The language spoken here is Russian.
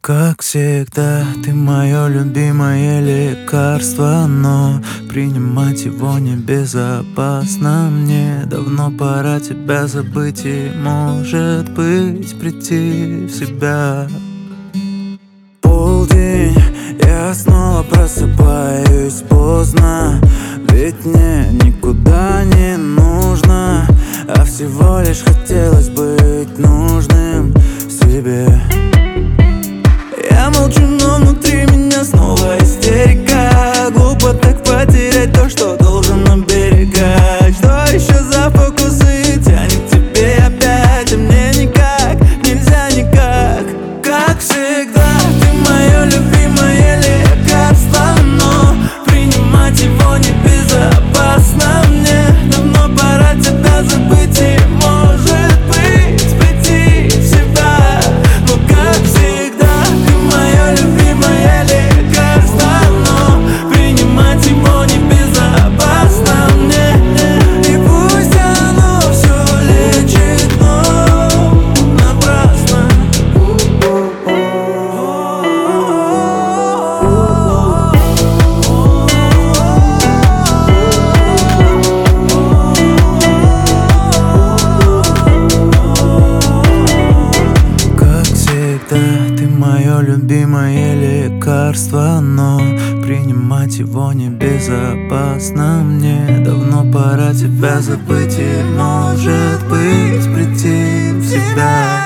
Как всегда, ты мое любимое лекарство, но принимать его небезопасно. Мне давно пора тебя забыть и, может быть, прийти в себя. Полдень, я снова просыпаюсь поздно, ведь мне никуда не нужно, а всего лишь хотелось быть нужным себе. Я молчу, но внутри меня снова истерика. Глупо так потерять то, что должен оберегать. Что еще за фокусы тянет к тебе опять, а мне никак, нельзя никак. Как всегда, ты мое любимое лекарство, но принимать его небезопасно. Мне давно пора тебя забыть и, может быть, прийти в себя. Но как всегда, любимое лекарство, но принимать его небезопасно мне. И пусть оно все лечит, но напрасно. Как всегда, ты мое любимое лекарство, но принимать его небезопасно. Мне давно пора тебя забыть и, может быть, прийти в себя.